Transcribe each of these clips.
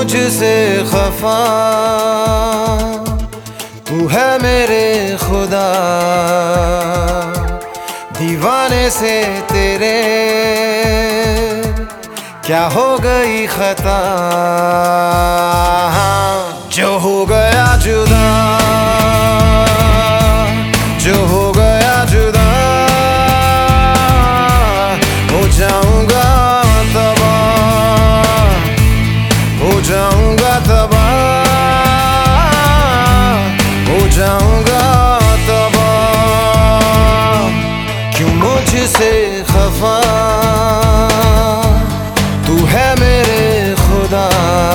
मुझसे खफा, तू है मेरे खुदा। दीवाने से तेरे क्या हो गई खता, जो हो गया जुदा, जो हो गया जुदा, हो जाऊंगा तबाह, हो जाऊंगा तबाह, हो जाऊंगा तबाह। क्यों मुझसे खफा, तू है मेरे खुदा।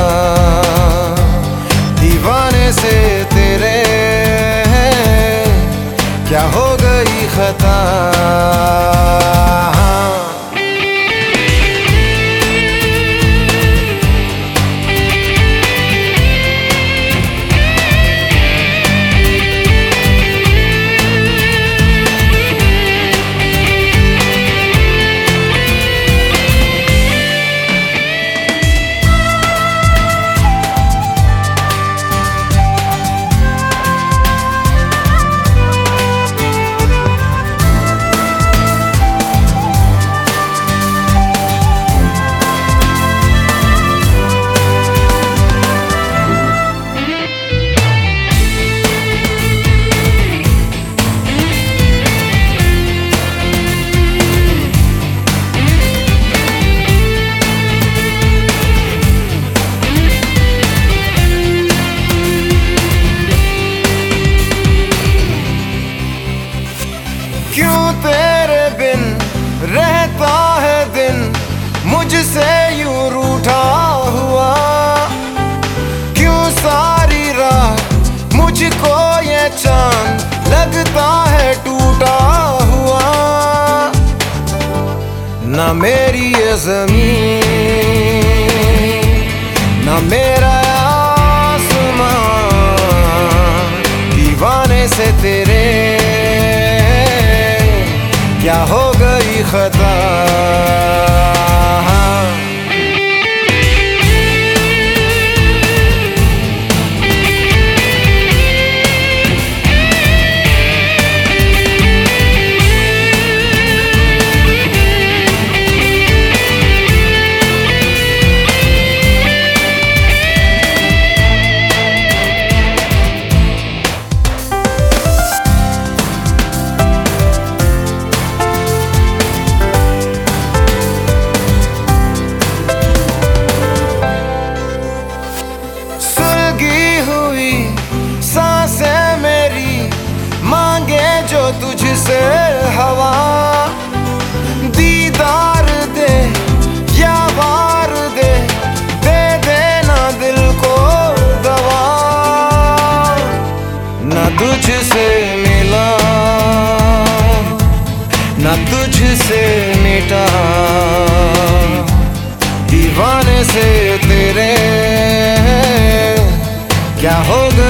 दीवाने से तेरे क्या हो गई खता। क्यों तेरे बिन रहता है दिन, मुझसे यूं रूठा हुआ। क्यों सारी रात मुझको ये चांद लगता है टूटा हुआ। ना मेरी ये ज़मीन, ना मेरा आसमां, दीवाने से तेरे क्या हो गई खता। सांसें मेरी मांगे जो तुझसे हवा। दीदार दे या वार दे, दे देना दिल को दवा। ना तुझसे मिला, ना तुझसे मिटा, दीवाने से तेरे क्या हो गया।